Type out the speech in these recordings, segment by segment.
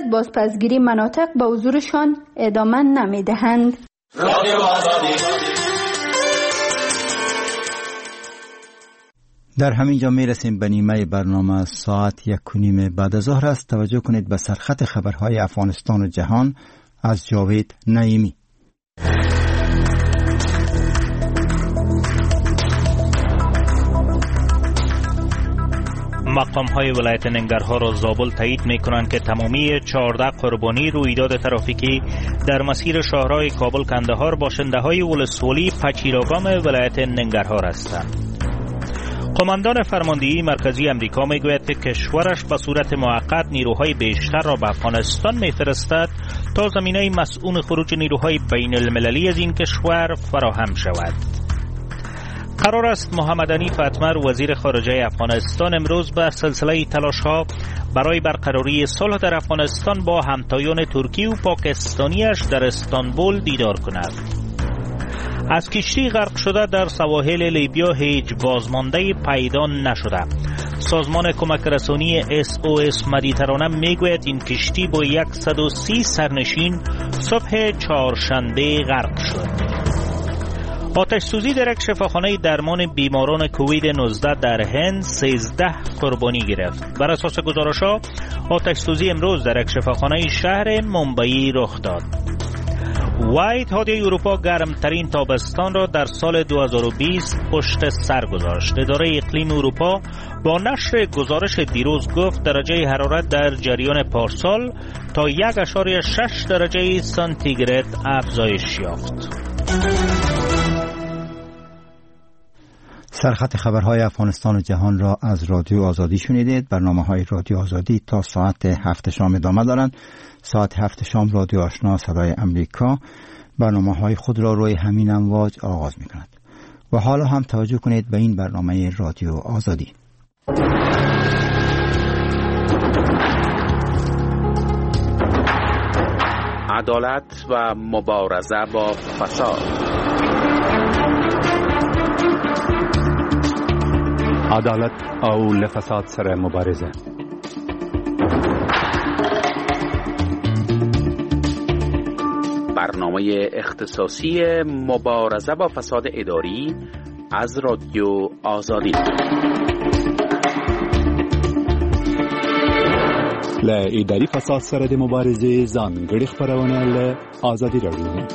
بازپسگیری مناطق به حضورشان ادامه نمی‌دهند. در همین جا میرسیم به نیمه برنامه. ساعت 1:30 بعد از ظهر است. توجه کنید به سرخط خبرهای افغانستان و جهان از جاوید نعیمی. مقام‌های ولایت ننگرهار و زابل تایید می‌کنند که تمامی 14 قربانی رویداد ترافیکی در مسیر شاهراه کابل کندهار باشنده‌های ولسوالی پچیراگام ولایت ننگرهار هستند. قماندان فرماندهی مرکزی امریکا میگوید که کشورش به صورت موقت نیروهای بیشتر را به افغانستان میفرستد تا زمینه مسئول خروج نیروهای بین المللی از این کشور فراهم شود. قرار است محمد حنیف اتمر وزیر خارجه افغانستان امروز به سلسله تلاش‌ها برای برقراری صلح در افغانستان با همتایان ترکی و پاکستانیش در استانبول دیدار کند. از کشتی غرق شده در سواحل لیبیا هیچ بازمانده پیدا نشده. سازمان کمک رسانی SOS مدیترانه میگوید این کشتی با 130 سرنشین صبح چهارشنبه غرق شد. آتش سوزی در یک شفاخانه درمان بیماران کووید 19 در هند 13 قربانی گرفت. بر اساس گزارش‌ها آتش سوزی امروز در یک شفاخانه شهر ممبئی رخ داد. اتحادیه اروپا گرمترین تابستان را در سال 2020 پشت سر گذاشت. اداره اقلیم اروپا با نشر گزارش دیروز گفت درجه حرارت در جریان پارسال تا 1.6 درجه سانتیگراد افزایش یافت. سرخط خبرهای افغانستان و جهان را از رادیو آزادی شنیدید. برنامه‌های رادیو آزادی تا ساعت 7 شام ادامه دارند. ساعت 7 شام رادیو آشنا صدای امریکا برنامه‌های خود را روی همین امواج آغاز می‌کند. و حالا هم توجه کنید به این برنامه رادیو آزادی. عدالت و مبارزه با فساد. عدالت او لفساد سره مبارزه. برنامه اختصاصی مبارزه با فساد اداری از رادیو آزادی. ل اداری فساد سره د مبارزه ځانګړي خبرونه ل آزادی رادیو.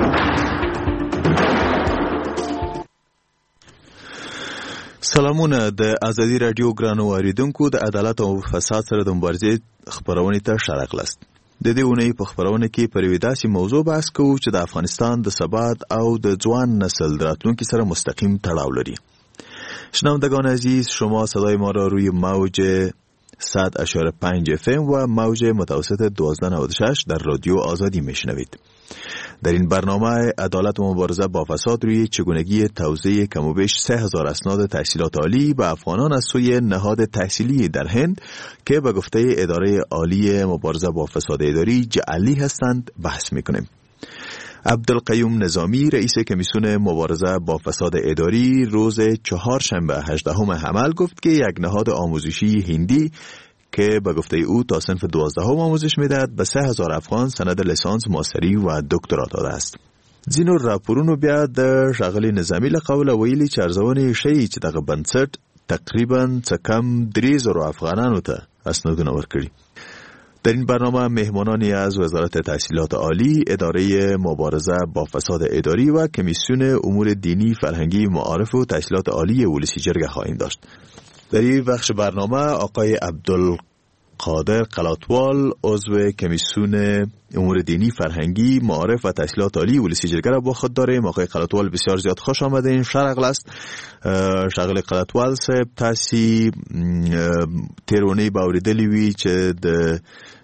سلامونه د ازادي رادیو ګرانو اوریدونکو د عدالت او فساد سره د مبارزې خبرونه ته شارقلست. د دې اونۍ په خبرونه کې پر یوه داسې موضوع بحث کوو چې د افغانستان د ثبات او د ځوان نسل د راتلونکي سره مستقیم تړاو لري. شنوندگان عزیز، شما صدای ما را روی موج 100.5 FM و موج متوسط 1296 در رادیو آزادی میشنوید. در این برنامه عدالت و مبارزه با فساد روی چگونگی توزیع کم و بیش 3000 اسناد تحصیلات عالی به افغانان از سوی نهاد تحصیلی در هند که به گفته اداره عالی مبارزه با فساد اداری جعلی هستند بحث میکنیم. عبدالقیوم نظامی رئیس کمیسیون مبارزه با فساد اداری روز چهارشنبه 18 حمل گفت که یک نهاد آموزشی هندی که به گفته او تا صنف 12 آموزش میدهد به 3000 افغان سند لیسانس ماستری و دکترا داده است. ځینو راپورونو بیا د ښاغلي نظامي له قوله ویلي چې ارزونې ښیي چې دغه بنسټ تقریبا څه کم 3000 افغانانو ته اسنادونه ورکړي. در این برنامه مهمانانی از وزارت تحصیلات عالی، اداره مبارزه با فساد اداری و کمیسیون امور دینی، فرهنگی، معارف و تحصیلات عالی ولسی جرگه خواهیم داشت. در این بخش برنامه آقای عبدالقادر قلاتوال عضو کمیسیون امور دینی، فرهنگی، معارف و تحصیلات عالی ولسی جرگه را با خود داریم. آقای قلاتوال بسیار زیاد خوش آمدین. شرق است. شغل قلاتوال صاحب تاسي تیرونی باوریدلی وی چې د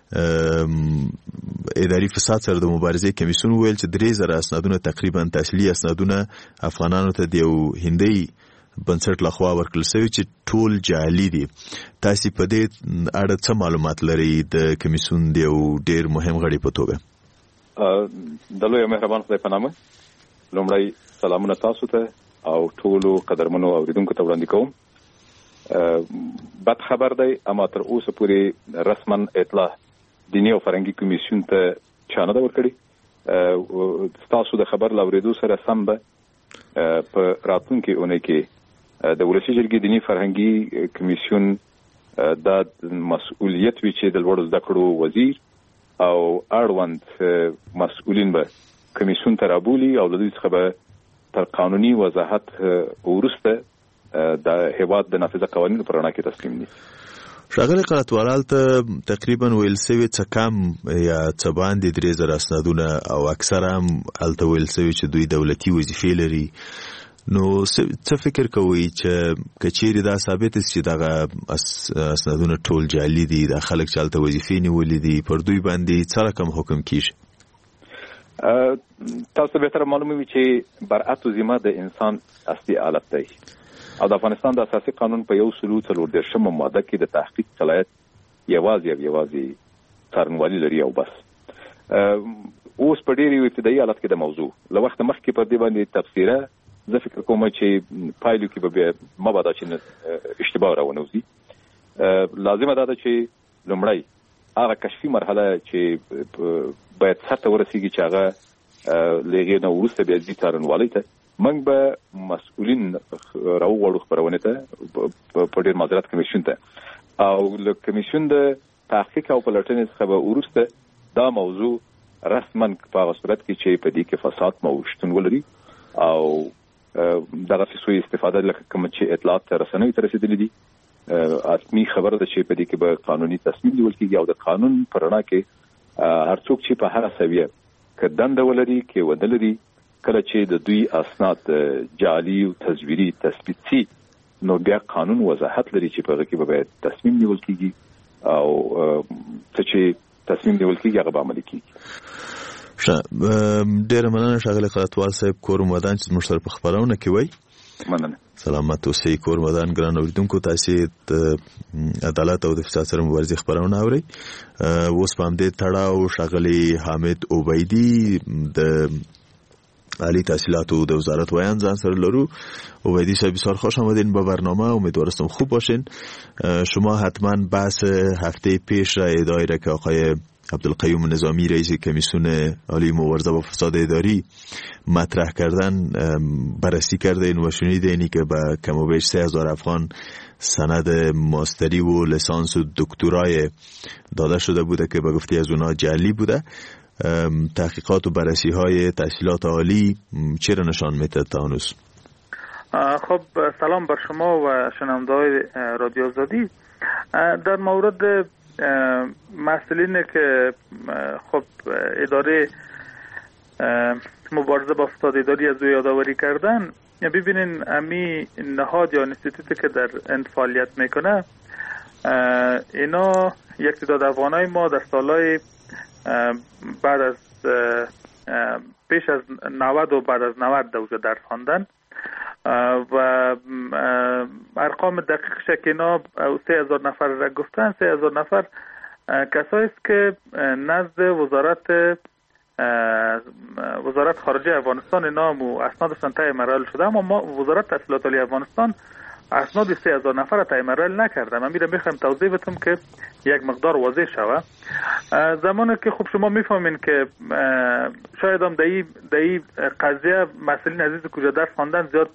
اداري فساد سره د مبارزې کمیسیون ویل چې 3000 اسنادونه تقریبا تحصیلي اسنادونه افغانانو ته د یو هندي بنسټ لخوا ورکړل شوی چې ټول جعلي دي. تاسو په دې اړه څه معلومات لرئ د کمیسیون د یو ډیر مهم غړي په توګه؟ د لوی مهربان خدای په نامه لومړی سلامونه تاسو ته او ټولو قدرمنو اوریدونکو ته وړاندې کوم. بد خبر دی، اما تر اوسه پورې رسما اطلاع دینی او فرهنګي کمیسیون ته چانه دا ورکړي. تاسو د خبر لاوریدو سره سم به په راتلونکي اونۍ کې د ولسی جرګې دینی فرهنګي کمیسیون د مسؤلیت وی چې د لوړ زده کړو وزیر او اړوند مسؤلین به کمیسیون ته رابولي او د دې څخه به تر قانوني وضاحت ورسته د هیواد د نافذه قوانینو پر اړه کې تصمیم نیسي. ښاغلی قراتوال ته تقریبا ویل سوي څه کم یا څه باندې 3000 اسنادونه او اکثر هم هلته ویل سوي چې دوی دولتي وظیفې لري. نو څه فکر کوئ چې کچېرې دا ثابت شي چې دغه اسنادونه ټول جعلي دي، دا خلک چې هلته وظیفې نیولې دي پر دوی باندې څه رقم حکم کیږي؟ تاسو به تر معلومه وي چې برأت ذمه د انسان اصلي حالت دی او د افغانستان د اساسي قانون په 143 ماده کې د تحقیق صلاحیت یوازې څارنوالي لري او بس. اوس په ډېری ابتدایي حالت کې د موضوع له وخت مخکې په دې باندې تفسیره زه فکر کوم چې پایلو کې به مبادا چې اشتباه راونوزي. لازمه ده چې لومړی هغه کشفي مرحله چې باید سره ورسیږي چې هغه لږه نو ورسته بیا دي څارنوالي ته موږ به مسؤلین راوړو خبرونه ته په ډېر معذرت کمیسیون ته او له کمیسیون د تحقیق او پلټنې څخه به ورسته دا موضوع رسما په صورت کې چې په دې کې فساد موجود ولري او دغه سوی استفاده لکه کوم چې اطلاعات رسنوي ته رسیدلې دي اتمی خبره ده چې په دې کې به قانوني تصمیم نیول کېږي او د قانون پر رڼا کې هر څوک چې په هر سویه کدن ولري کې ودلري کله چې د دوی اسناد جعلي او تزویري تثبیت شي نو بیا قانون وضاحت لري چې په هغه کې به باید تصمیم نیول کېږي او چې تصمیم نیول کېږي هغه به عملي کېږي. ډېر مننه ښاغلی قراتوال صاحب. کور مدان چې موږ سره په خبرونه کې وای مننه. سلامت اوسئ کور مدان. ګران اوریدونکو تاسو د عدالت او د فساد سره مبارزې خبرونه اورئ. اوس په همدې تړاو ښاغلی حامد عبیدي د عالی تحصیلاتو د وزارت ویان ځان سره لرو. عبیدی صاحب بسیار خوش آمدین به برنامه. امیدوارم خوب باشین. شما حتما بحث هفته پیش را ادعای را که آقای عبدالقیوم نظامی رئیس کمیسیون عالی مبارزه با فساد اداری مطرح کردن بررسی کردین و شنیدین که به کم و بیش 3000 افغان سند ماستری و لیسانس و دکترای داده شده بوده که به گفته از اونا جعلی بوده. تحقیقات و بررسی های تحصیلات عالی چه را نشان میده تا هنوز؟ خب سلام بر شما و شنونده‌های رادیو آزادی. در مورد مسئولینی که خب اداره مبارزه با فساد اداری از او یادآوری کردن، ببینین امی نهاد یا انستیتوتی که در اند فعالیت میکنه اینا یک تعداد افغانای ما در سالهای بعد از پیش از 90 و بعد از 90 دوجه درس خواندن و ارقام دقیقش که اینا 3000 نفر را گفتن. 3000 نفر کسایی است که نزد وزارت خارجه افغانستان اینا اسنادشان طی مراحل شده، اما وزارت تحصیلات عالی افغانستان اسناد 3000 نفر را طی مراحل نکرده. من میخوام توضیح بدم که یک مقدار واضح شوه. زمانی که خب شما میفهمین که شاید هم دایی قضیه مسئولین عزیز کجا درس خواندن زیاد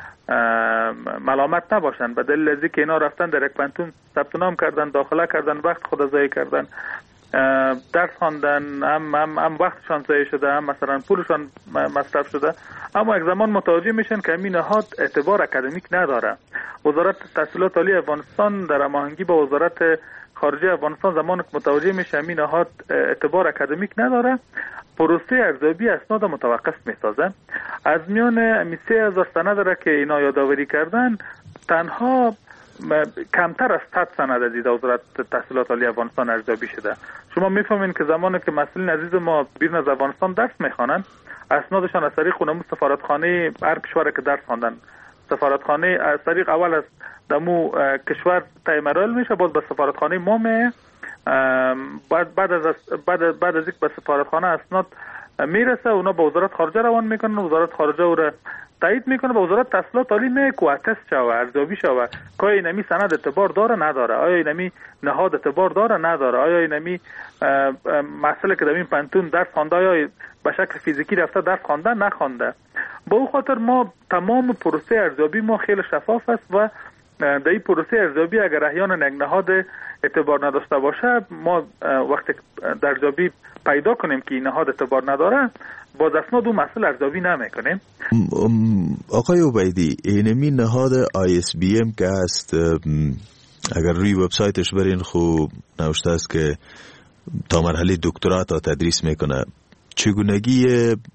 ملامت نباشن، به دلیل از اینکه اینا رفتن در یک پنتون ثبت نام کردن، داخله کردن، وقت خود ضایع کردن، درس خواندن، هم وقتشان ضایع شده، هم مثلا پولشان مصرف شده، اما یک زمان متوجه میشن که این نهاد اعتبار اکادمیک نداره. وزارت تحصیلات عالی افغانستان در هماهنگی با وزارت خارجه افغانستان زمان که متوجه میشه این نهاد اعتبار اکادمیک نداره، پروسه ارزیابی اسناد متوقف میسازه. از میان 3000 سند را که اینا یادآوری کردن تنها کمتر از 100 سند از وزارت تحصیلات عالی افغانستان ارزیابی شده. شما میفهمین که زمانی که مسئولین عزیز ما بیرون از افغانستان درس میخوانن اسنادشان از طریق خونمون سفارتخانه هر کشور که درس خواندن، سفارتخانه از طریق اول از دمو کشور طی مراحل میشه، باز به سفارتخانه ما بعد از یک به سفارتخانه اسناد میرسه، اونا به وزارت خارجه روان میکنن، وزارت خارجه او را تایید میکنه به وزارت تحصیلات عالی نه که تست شوه ارزیابی شوه که آیا اینمی سند اعتبار داره نداره، آیا اینمی نهاد اعتبار داره نداره، آیا اینمی مسئله که در این پانتون درس خوانده یا به شکل فیزیکی رفته درس خوانده نخوانده. با او خاطر ما تمام پروسه ارزیابی ما خیلی شفاف است و در این پروسه ارزیابی اگر احیانا یک نهاد اعتبار نداشته باشه، ما وقتی در ارزیابی پیدا کنیم که این نهاد اعتبار نداره باز اسناد اون مسئله ارزیابی نمیکنیم. آقای عبیدی، اینمی نهاد ISBM که هست، اگر روی وبسایتش برین خوب نوشته است که تا مرحله دکترا تا تدریس میکنه. چگونگی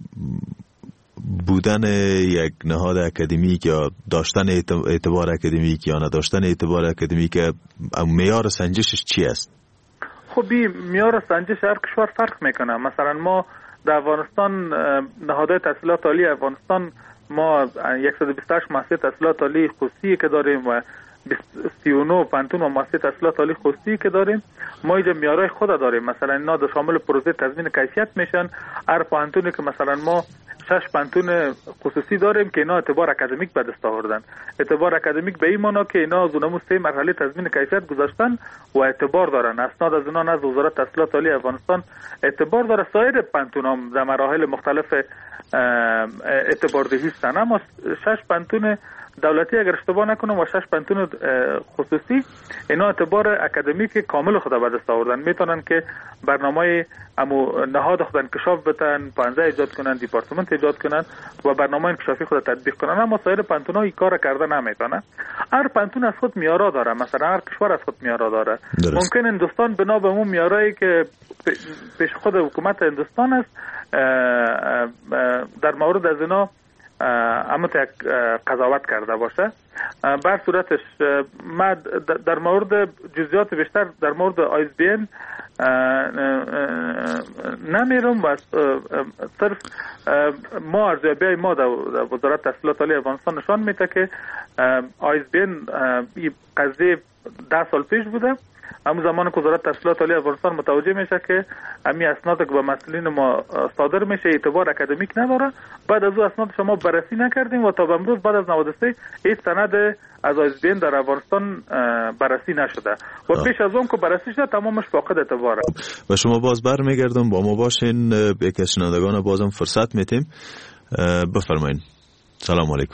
بودن یک نهاد اکادمیک یا داشتن اعتبار اکادمیک یا نداشتن اعتبار اکادمیک، معیار سنجشش چی است؟ خب معیار سنجش هر کشور فرق میکنه. مثلا ما در افغانستان نهادهای تحصیلات عالی افغانستان ما 128 مؤسسه تحصیلات عالی خصوصی که داریم و 39 پانتون و مؤسسه تحصیلات عالی خصوصی که داریم. ما اینجا معیارهای خود داریم. مثلا اینا در شامل پروژه تضمین کیفیت میشن. هر پانتونی که مثلا ما 6 پانتون خصوصی داریم که اینا اعتبار اکادمیک به دست آوردن. اعتبار اکادمیک به این معنی که اینا از اونمو 3 مرحله تضمین کیفیت گذاشتن و اعتبار دارن. اسناد از اینا نزد وزارت تحصیلات عالی افغانستان اعتبار داره. سایر پانتون هم در مراحل مختلف اعتبار دهی هستن، اما 6 پانتون دولتی اگر اشتباه نکنم و 6 پانتون خصوصی اینا اعتبار اکادمیک کامل خود به دست آوردن. میتونن که برنامه نهاد خود انکشاف بتن، پانزه ایجاد کنن، دیپارتمنت ایجاد کنن و برنامه انکشافی خود تطبیق کنن، اما سایر پانتون ها این کار کرده نمیتونن. هر پانتون از خود معیارا داره. مثلا هر کشور از خود معیارا داره. ممکن هندوستان بنا به اون معیارایی که پیش خود حکومت هندوستان است در مورد از اینا اما یک قضاوت کرده باشه. بر صورتش ما در مورد جزئیات بیشتر در مورد ISBN نمیرم و صرف ما ارزیابی ما در وزارت تحصیلات عالی افغانستان نشان میده که ISBN این قضیه 10 سال پیش بوده. همون زمان که وزارت تحصیلات عالی افغانستان متوجه میشه که امی اسناد که به مسئولین ما صادر میشه اعتبار اکادمیک نداره، بعد از او اسناد شما بررسی نکردیم و تا به امروز بعد از 93 هیچ سند از ISBN در افغانستان بررسی نشده و پیش از اون که بررسی شده تمامش فاقد اعتباره. و شما باز برمیگردم با ما باشین، یک از شنوندگان بازم فرصت میتیم. بفرمایید. سلام علیکم.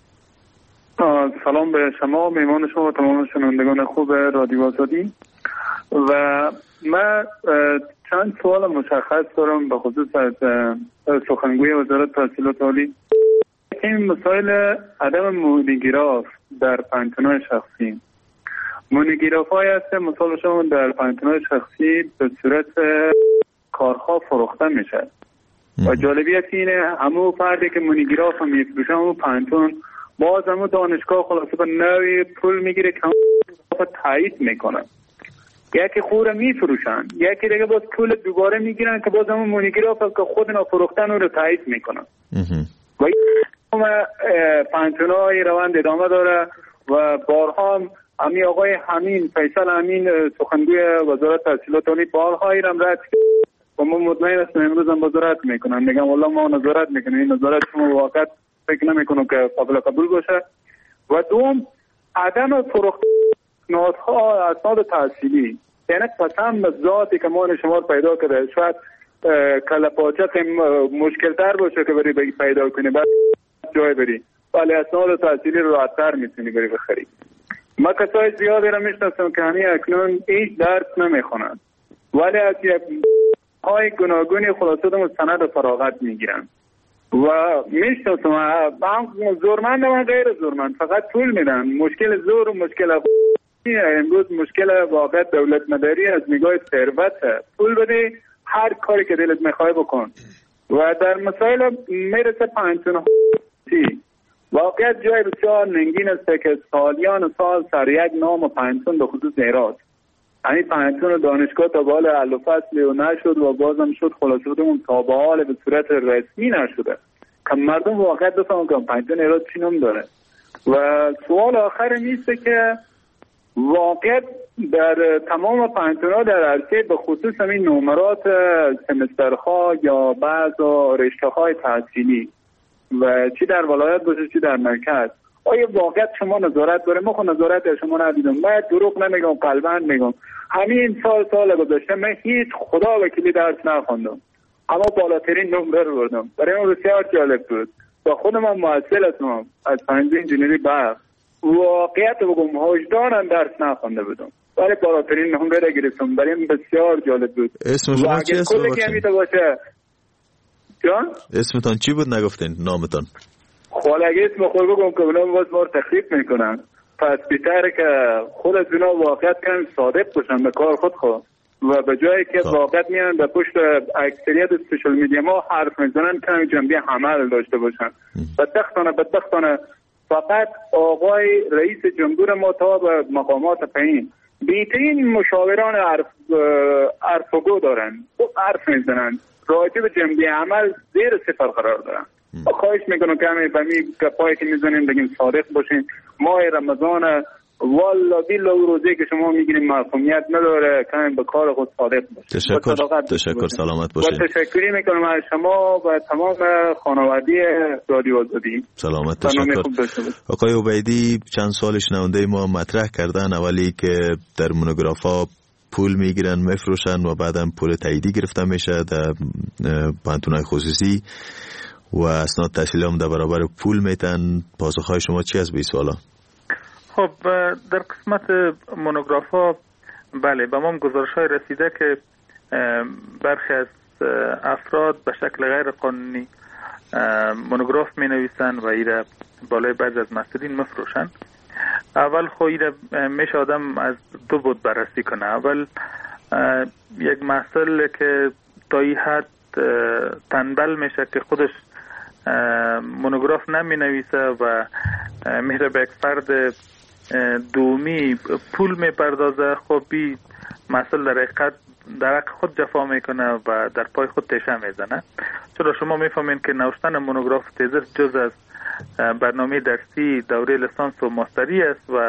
سلام به شما، میمان شما و تمام شنوندگان خوب رادیو آزادی. و من چند سوال مشخص دارم به خصوص از سخنگوی وزارت تحصیلات عالی. این مسائل عدم مونیگراف در پانتون‌های شخصی. مونیگراف های هست مثال شما در پانتون‌های شخصی به صورت کارخواه فروخته میشه و جالبیت اینه همون فردی که مونیگراف هم میفروشه همون پانتون باز همون دانشگاه خلاصه به نوی پول میگیره که همون تایید میکنن. یکی خوره میفروشن، یکی دیگه باز پول دوباره میگیرن که باز همون مونیگراف که خودنا فروختن رو تایید میکنن. و این پانتون‌های روند ادامه داره و بارها امی آقای همین فیصل امین سخنگوی وزارت تحصیلات عالی بارها ایرم رد و ما مطمئن هستم امروز هم وزارت میکنن. میگم والله ما نظارت میکنیم، این نظارت شما واقعا فکر نمیکنم که قابل قبول باشه. و دوم عدم فروخت نهادها اسناد تحصیلی، یعنی قسم به ذاتی که ما شما پیدا کرده شاید کلپاچه مشکل تر باشه که بری پیدا کنی بعد جای بری، ولی اسناد تحصیلی رو راحت‌تر میتونی بری بخری. ما کسای زیادی را میشناسم که همین اکنون هیچ درس نمیخونن ولی از یک های گوناگونی خلاصه مستند فراغت میگیرن و میشناسم زورمند و غیر زورمند فقط پول میدن. مشکل زور و مشکل امروز مشکل واقع دولت مداری از نگاه ثروت، پول بده هر کاری که دلت میخوای بکن. و در مسائل میرسه پانتون واقعیت جای بسیار ننگین است که سالیان سال سر یک نام پانتون به خصوص ایراد یعنی پانتون دانشگاه تا به حال حل و فصلی و نشد و بازم شد خلاصه بودمون تا به حال به صورت رسمی نشده که مردم واقعیت بفهمن که پانتون ایراد چی نام داره. و سوال آخر میسته که واقعیت در تمام پانتون‌ها در عرصه به خصوص همین نمرات سمسترها یا بعض رشته‌های تحصیلی و چی در ولایت باشه چی در مرکز. آیا واقعا شما نظارت داره؟ ما خود نظارت شما ندیدم. من دروغ نمیگم، قلبا میگم همین سال گذشته من هیچ خدا وکیلی درس نخوندم، اما بالاترین نمره رو بردم. برای من بسیار جالب بود و خودم هم محصل هستم از پنجه انجینری برق. واقعیت بگم وجدانم درس نخونده بودم ولی بالاترین نمره رو گرفتم. برای من بسیار جالب بود. اسم شما چی است؟ جان؟ اسمتان چی بود نگفتین نامتان؟ خالق اسم خود بگم که اونا باز ما رو تخریب میکنن. پس بهتره که خود از اونا واقعیت کم صادق باشن به کار خود و به جایی که واقعیت میان به پشت اکثریت سوشال میدیا ما حرف میزنن کم جنبه عمل داشته باشن. بدبختانه فقط آقای رئیس جمهور ما تا به مقامات پایین بهترین مشاوران حرف و گو دارن، حرف میزنن، راجع به جنبه عمل زیر صفر قرار دارن. خواهش میکنم که همین بمی گپایی که میزنیم بگیم صادق باشین. ماه رمضان والا بیلا و روزی که شما میگیریم مفهومیت نداره، کمی به کار خود صادق باشین. تشکر سلامت باشین. با تشکری میکنم از شما و تمام خانوادگی رادیو آزادی. سلامت. تشکر. آقای عبیدی چند سال شنونده ما مطرح کردن اولی که در مونوگرافا پول میگیرن میفروشن و بعدم پول تاییدی گرفته میشه در پانتونای خصوصی و اسناد تحصیلی هم در برابر پول میتن. پاسخهای شما چی است به این سوالا؟ خب در قسمت مونوگرافا بله به ما گزارش‌های رسیده که برخی از افراد به شکل غیر قانونی مونوگراف مینویسن و ایره بالای بعضی از مسئولین مفروشن. اول خو ایره میشه آدم از دو بود بررسی کنه. اول یک مسئله که تا این حد تنبل میشه که خودش مونوگراف نمی نویسه و میره به یک فرد دومی پول می پردازه. خب این مسئله در حقیقت در حق خود جفا میکنه و در پای خود تیشه میزنه. چرا شما میفهمین که نوشتن مونوگراف تیزر جز از برنامه درسی دوره لیسانس و ماستری است و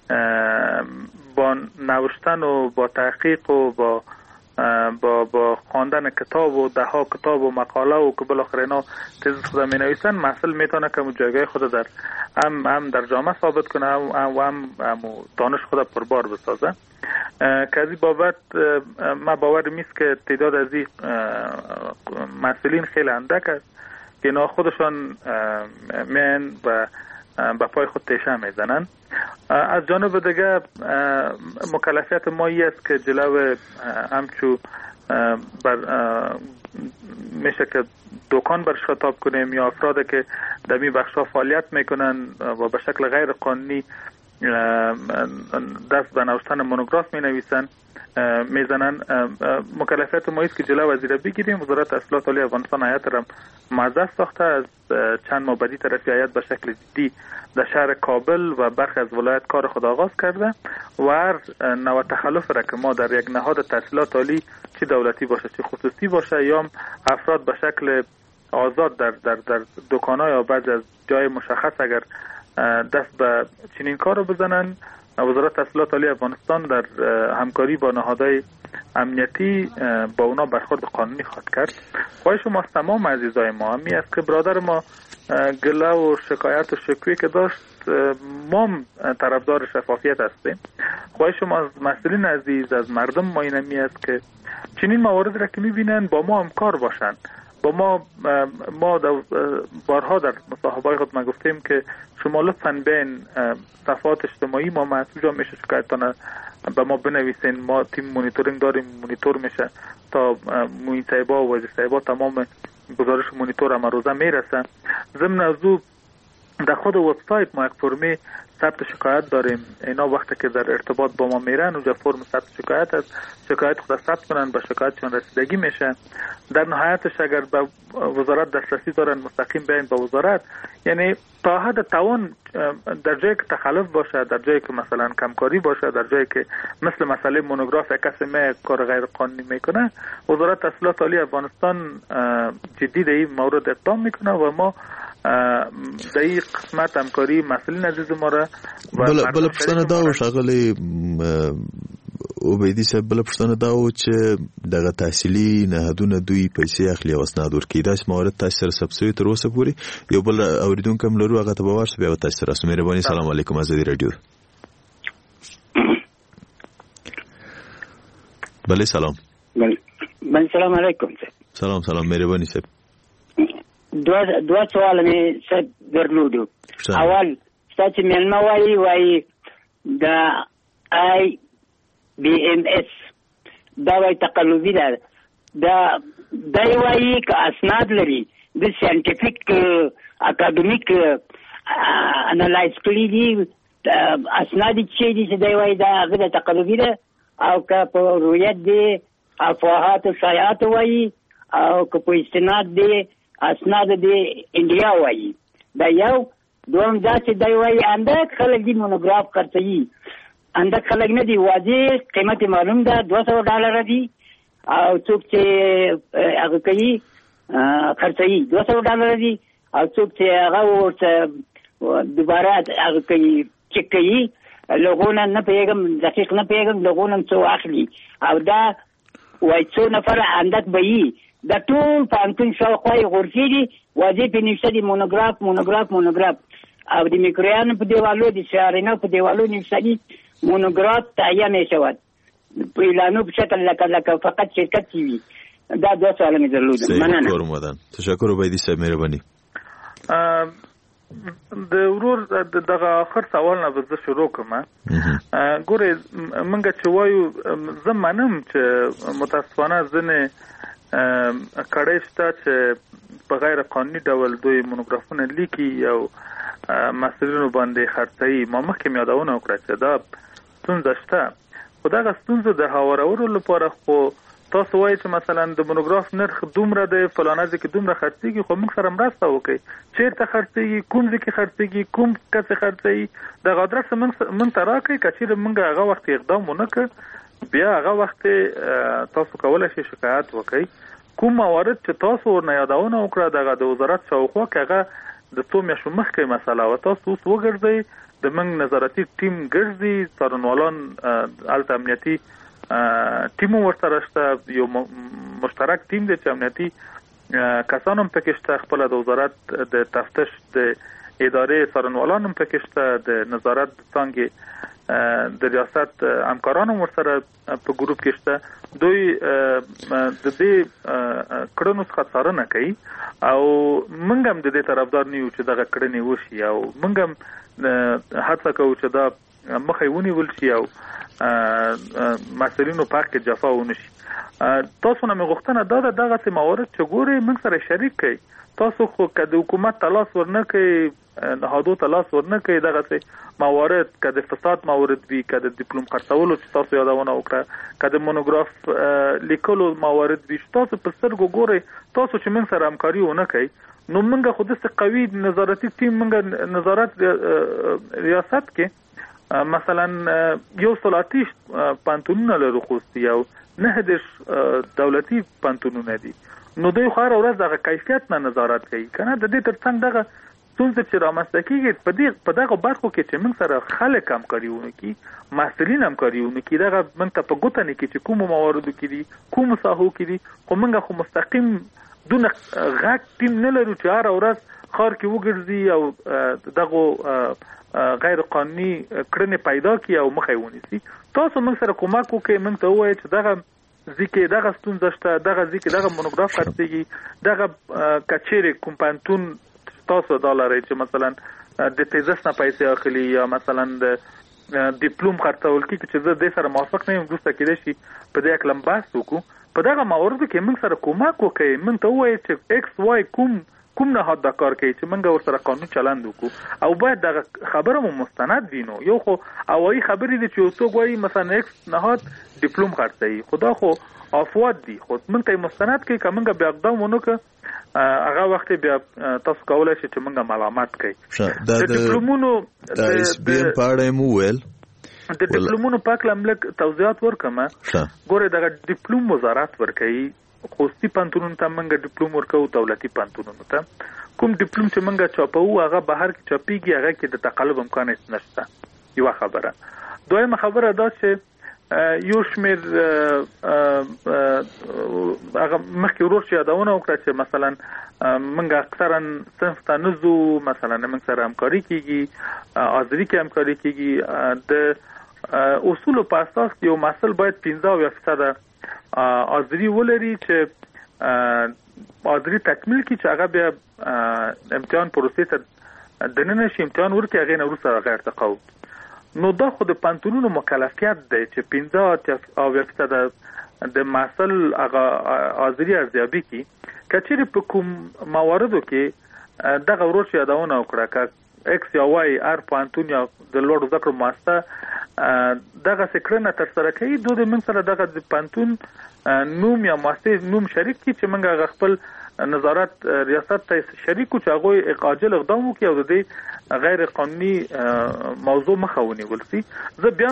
با نوشتن و با تحقیق و با خواندن کتاب و ده ها کتاب و مقاله و که بالاخره اینا تز خود می نویسن مسئله میتونه که جایگاه خود در هم در جامعه ثابت کنه و هم دانش خود پربار بسازه. که از این بابت ما باور میست که تعداد از این مسئولین خیلی اندک است که اینا خودشان میان و به پای خود تیشه میزنن. از جانب دیگه مکلفیت ما است که جلو همچو میشه که دکان برش خطاب کنیم یا افراد که در این بخشا فعالیت میکنن و به شکل غیر قانونی دست به نوشتن مونوگراف می نویسن میزنن. مکلفیت ما است که جلو از این بگیریم. وزارت اطلاعات عالی افغانستان هیئت را معزز ساخته. از چند ماه بعدی طرفی هیئت به شکل جدی در شهر کابل و برخی از ولایت کار خود آغاز کرده و هر نوع تخلف را که ما در یک نهاد تحصیلات عالی چه دولتی باشه چه خصوصی باشه یا افراد به شکل آزاد در دکان‌ها یا بعضی از جای مشخص اگر دست به چنین کار رو بزنن، وزارت تحصیلات عالی افغانستان در همکاری با نهادهای امنیتی با اونا برخورد قانونی خواهد کرد. خواهش ما از تمام عزیزای ما همی است که برادر ما گله و شکایت و شکوی که داشت ما طرفدار شفافیت هستیم. خواهش ما از مسئولین عزیز از مردم ما اینمی است که چنین موارد را که میبینن با ما همکار باشن. با ما بارها در مصاحبه‌های خود ما گفتیم که شما لطفاً بین صفحات اجتماعی ما محسوجا میشه شکایتانه به ما بنویسین. ما تیم مونیتورینگ داریم، مونیتور میشه تا موین صاحبا و وزیر صاحبا تمام گزارش مونیتور هم روزه میرسه. ضمن از او در خود وبسایت ما یک فرمی ثبت شکایت داریم. اینا وقتی که در ارتباط با ما میرن اونجا فرم ثبت شکایت است، شکایت خود ثبت کنن، به شکایتشون رسیدگی میشه. در نهایتش اگر به وزارت دسترسی دارن مستقیم بیاین به وزارت. یعنی تا حد توان در جایی که تخلف باشه، در جایی که مثلا کمکاری باشه، در جایی که مثل مسئله مونوگراف کسی کار غیر قانونی میکنه، وزارت تحصیلات عالی افغانستان جدی در این مورد اقدام میکنه و ما در این قسمت همکاری مسئولین عزیز ما را بله پشتن داوش اقلی عبیدي صاحب بل پښتنه دا و چې دغه تحصیلي نهادونه دوی پیسې اخلي او اسناد ورکوي. داسې موارد تاسو سره ثبت شوي تر اوسه پورې؟ یو بل اوریدونکی هم لرو، هغه ته به ورشو بیا به تاسو سره راسو. مهرباني. سلام علیکم ازادي رادیو. بله سلام. بله سلام علیکم. سلام مهرباني صاحب. دو سوال می صاحب درلودو. اول ستاسو مېلمه وایي دا آی بی ام اس دا وایي تقلبي ده. دا وایي که اسناد لري د ساينټیفیک اکاډمیک انالایز کړي دي اسناد چې دي چې دا وایي دا هغه تقلبي ده، او که په رویت دي افواهات و شایعات وایي، او که په استناد دي اسناد دي انډیا وایي. دا یو. دوم دا چې دی وایي اندک خلک دي مونوګراف خرڅوي، اندک خلک نه دي، واضح قیمت معلوم ده $200 دي، او څوک چې هغه کوي خرڅوي $200 دي، او څوک چې هغه ورته دوباره هغه کوي چک کوي لغونه نه پیغام دقیق نه پیغام لغونه څو اخلي، او دا وایي څو نفر اندک به دا ټول پانتون شاوخوا غرفې دي، واضح په نوشته دي مونوګراف او د میکرویانو په دیوالو د شعرینو په دیوالو نوشته دي مونوګراف تهیه می شود په اعلانو په شکل لکه فقط شرکت ټي وي. دا دوه سوال مې درلودل. مننه. تشکر عبیدي صاحب. مهرباني. د ورور دغه آخر سوال نه به شروع کوم. ګوره منګه چې وایو زه منم چې متاسفانه ځنې کړی شته چې په غیر قانوني ډول دوی مونوګرافونه لیکي او مسؤلینو باندې خرڅوي. ما مخکې یادونه وکړه چې دا ستونزه شته، خو دغه ستونزه د هوارولو لپاره خو تاسو وایي چې مثلا د مونوګراف نرخ دومره دی، فلانه ځای کې دومره خرڅېږي، خو موږ سره مرسته وکړئ چېرته خرڅېږي، کوم ځای کې خرڅېږي، کوم کس خرڅوي، دغه ادرس موږ ته راکړئ. که چېرې موږ هغه وخت اقدام ونه کړ، بیا هغه وخت تاسو کولی شئ شکایت وکړئ. کوم موارد چې تاسو ورنه یادونه وکړه دغه د وزارت شاوخوا کې هغه د څو میاشتو مخکې مسله وه، تاسو اوس وګرځئ، د موږ نظارتي ټیم ګرځي، څارنوالان هلته امنیتي ټیم ورسره شته، یو مشترک ټیم دی چې امنیتي کسان هم پکې شته، خپله د وزارت د تفتیش د ادارې څارنوالان هم پکې شته، د نظارت څانګې د ریاست همکاران هم ورسره په ګروپ کې شته. دوی د دې کړنو څخه څارنه کوي او موږ هم د دې طرفدار نه یو چې دغه کړنې وشي، او موږ هم هڅه کوو چې دا مخه ونیول شي او مسؤلینو په حق کې جفا ونه شي. تاسو نه مې غوښتنه دا ده دغسې موارد چې ګورئ موږ سره شریک کړئ. تاسو خو که د حکومت ته لاس ورنه کوئ، نهادو ته لاس ورنه کوئ، دغسې موارد که د فساد موارد وي، که د ډیپلوم خرڅولو چې تاسو یادونه وکړه، که د مونوګراف لیکلو موارد وي، تاسو په سترګو ګورئ. تاسو چې موږ سره همکاري ونه کوئ، نو موږ خو داسې قوي نظارتي ټیم موږ نظارت ریاست کې مثلا 130 پانتونونه لرو خوستي او 9 دولتي پانتونونه دي، نو دوی خو هره ورځ دغه کیفیت نه نظارت کوي کنه. د دې ترڅنګ دغه ستونزه چې رامنځته کېږي په دغه برخو کې چې موږ سره خلک همکاري ونه کړي، مسؤلین همکاري ونه کړي، دغه موږ ته په ګوته نه کړي چې کومو مواردو کې دي، کومو ساحو کې دي، خو موږ خو مستقیم دونه غږ ټیم نه لرو چې هره ورځ ښار کې وګرځي او دغه غیر قانوني کړنې پیدا کړي او مخه یې ونیسي. تاسو موږ سره کومک وکړئ، موږ ته ووایئ چې دغه ځکه دغه ستونزه شته، دغه ځکه دغه مونوګراف خرڅېږي، دغه کچېرې کوم پانتون تاسو دا لرئ چې مثلا د تیزس نه پیسې اخلي یا مثلا د ډیپلوم خرڅول کېږي چې زه دې سره موافق نه یم، وروسته کېدای شي په دې اکلم بحث وکړو. په دغه موردو کې موږ سره کومک وکړئ، موږ ته ووایئ چې ایکس وای کوم نهاد دا کار کوي چې موږ ورسره قانون چلند وکړو، او باید دغه خبره مو مستند وي. نو یو خو هوایي خبرې دي چې یو څوک وایي مثلا ایکس نهاد ډیپلوم خرڅوي، خو دا خو افواد دي، خو موږ ته مستند کوي. که موږ بیا اقدام ونه کړو هغه وخت بیا تاسو کولی شئ چې موږ ملامت کوي. د ډیپلومونو د اس بي ام په اړه مو ویل د ډیپلومونو په اړه لږ توضیحات ورکړم. ګوره دغه ډیپلوم وزارت ورکوي، خوستي پانتونونو ته موږ ډیپلوم ورکوو، دولتي پانتونونو ته کوم ډیپلوم چې موږ چاپوو هغه بهر کې چاپیږي، هغه کې د تقلب امکان نشته. یوه خبره. دویمه خبره دا چې یو شمیر هغه مخکې ورور چې یادونه وکړه چې مثلا موږ اکثرا صنف ته نزو، مثلا موږ سره همکاري کیږي، حاضري کې همکاري کیږي. د اصول په اساس یو محصل باید 15% حاضري ولري چې حاضري تکمیل کی چې هغه بیا امتحان پروسې ته دننه شي، امتحان ورکړي، هغه نه وروسته هغه ارتقا. نو دا خو د پانتونونو مکلفیت دی چې 15% د محصل هغه حاضري ارزیابي کی. کچېرې په کوم مواردو کې دغه ورور چې یادونه وکړه که ایکس یا وای ار پانتون یا د لوړو زده کړو مؤسسه دغه کړنه ترسره کوي، دوی د موږ سره دغه د پانتون نوم یا مؤسسې نوم شریک کی چې موږ خپل نظارت ریاست ته شریک کو چې هغه عاجل اقدام وکړي او د دې غیر قانوني موضوع مخه ونیول شي. زه بیا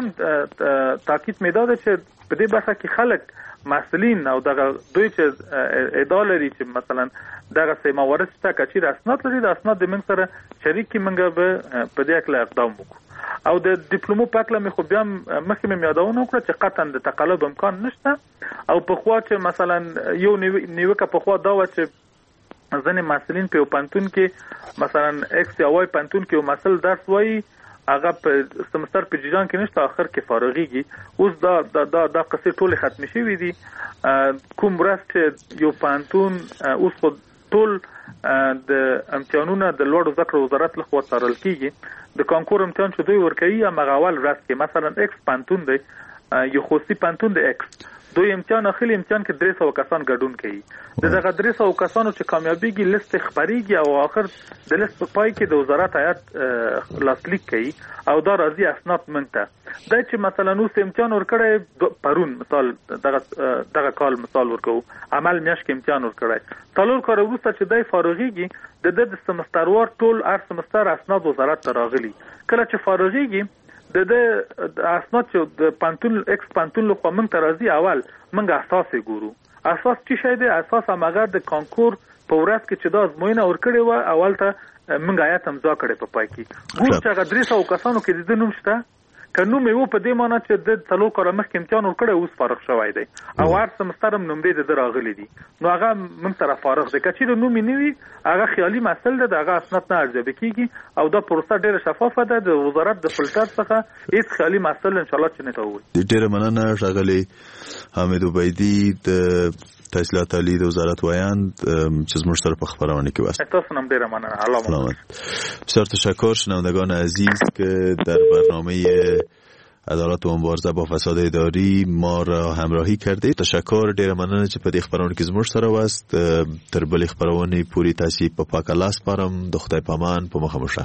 تاکید مې دا ده چې په دې برخه کې خلک مسؤلین او دغه دوی چې ادعا لري چې مثلا دغه سه موارد ته کچیر اسناد لري، د اسناد د من سره شریک کی منګه به په دې اړه اقدام وکړو. او د ډیپلومو په اړه مې خو بیا مخکې مې یادونه وکړه چې قطعا د تقلب امکان نشته. او په خوا چې مثلا یو نیوکه په خوا دا و چې ځنې مسؤلین په پانتون کې مثلا ایکس یا وای پانتون کې یو مسل درس وایي، هغه په سمستر په جریان کې نشته، اخر کې فارغيږي. اوس دا قصې ټول ختم شوې دي. کوم ورځ چې یو پانتون اوس خو ټول د امتحانونه د لوړو زده کړو وزارت لخوا څارل کیږي. د کانکور امتحان چې دوی ورکوي هغه اول ورځ کې مثلا ایکس پانتون دی، یو خوستی پانتون د ایکس دوی امتحان اخلي، امتحان کې 300 کسان ګډون کوي. دغه 300 کسانو چې کامیابیږي لیست خبريږي او اخر د لیست په پای کې د وزارت هیئت لاسلیک کوي او دا راځي اسناد منته. دا چې مثلا نو امتحان ورکړی پرون مثال دغه کال مثال ورکو عمل میاش کې امتحان ورکړی، څلور کال وروسته چې دای فارغيږي د سمستر وار ټول هر سمستر اسناد وزارت ته راغلي. کله چې فارغيږي د اسناد چې د پانتون ایکس پانتون له خوا موږ ته راځي، اول موږ اساس ګورو. اساس چې شی دی؟ اساس هغه د کانکور په ورځ کې چې دا ازموینه ورکړې و اول ته موږ آیات امضا کړې په پای کې ګورو چې هغه 300 کسانو کې د نوم شته. کنو مې و په دې معنی چې د څلور کال مخکې امتحان ورکړی اوس فارغ شوی دی او هر سمستر هم نوم دې د راغلي دي، نو هغه موږ سره فارغ دی. کچې د نوم نه وي هغه خیالي مسل ده، هغه اسناد نه ارزیابي کیږي او دا پروسه ډیره شفافه ده. د وزارت د فلټر څخه هیڅ خیالي مسل ان شاء الله چې نه تاوي. ډیره مننه ښاغلی حامد عبیدی د تحصیلات عالی د وزارت وایاند چې زموږ سره په خبرونه کې واسطه. تاسو هم ډیره مننه. سلامت. بسیار تشکر شنوندگان عزیز که در برنامه عدالت و مبارزه با فساد اداری ما را همراهی کردید. تشکر ډیر مننه چې په دې خبرونه کې زموږ سره واست. تر بلې خبرونه پوری تاسو په پاک الله سپارم. د خدای پامان په مخه مو شه.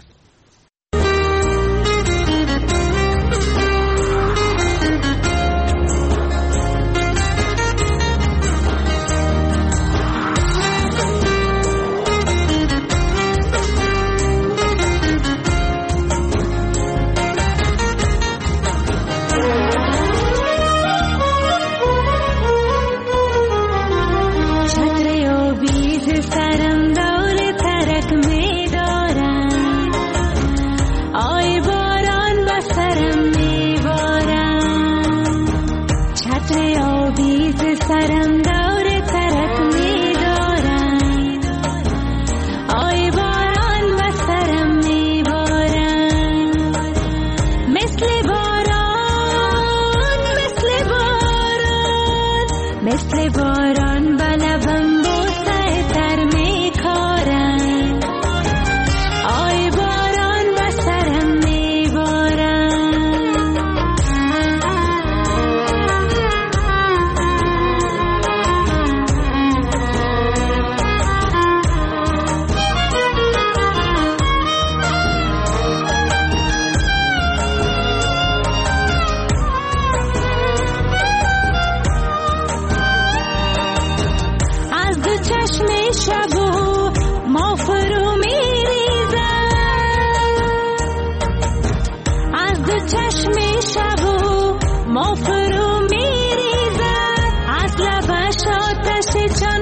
ما فرو میریزد از لبش آتش